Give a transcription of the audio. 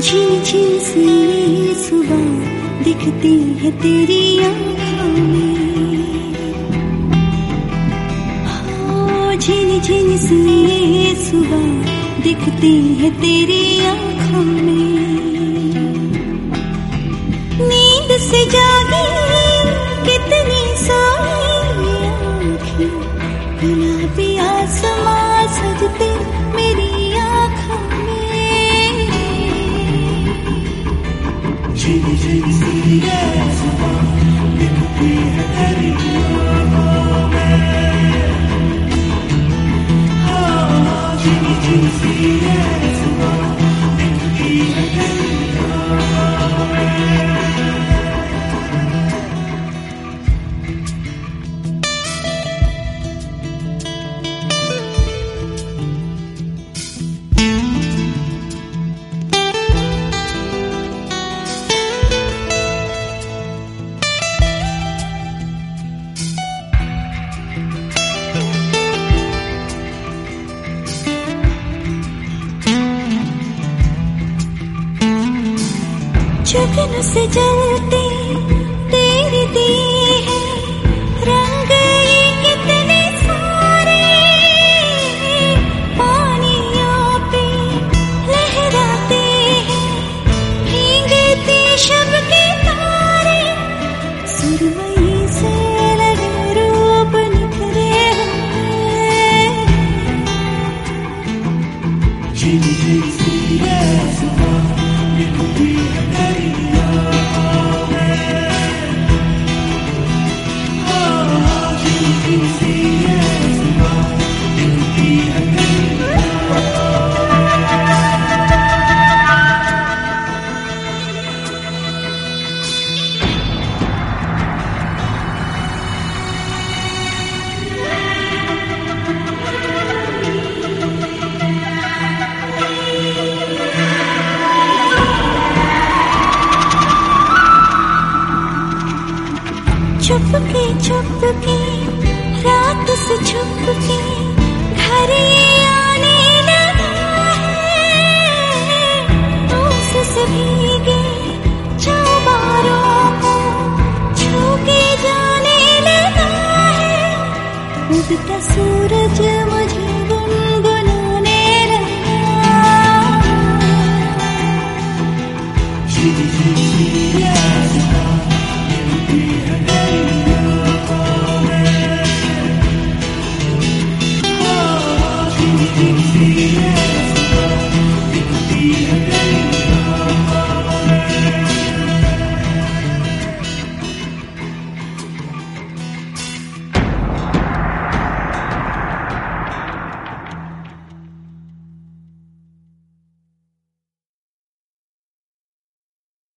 झिलझिल सी सुबह दिखती है तेरी आँखों में, झिलझिल सी सुबह दिखती है तेरी आँखों में। नींद से जागी कितनी सोई आँखें, गुलाबी आसमां सजते मेरी आँखों में। झिलझिल सी सुबह दिखती है तेरी आँखों में, झिलझिल सी सुबह दिखती है तेरी आँखों में। जुगन से जलते तेरे दिए हैं रंग ये कितने सारे, पानियों पे लहराते हैं भीगते शब के तारे। सुरमई से लगे रूप निखरे हैं, झिलझिल सी सुबह दिखती है तेरी आँखों में, झिलझिल सी सुबह दिखती है तेरी चुपके चुपके रात से छुपके घर ये आने लगा है। ओस से भीगे चौबारों को छू के जाने लगा है। उगता सूरज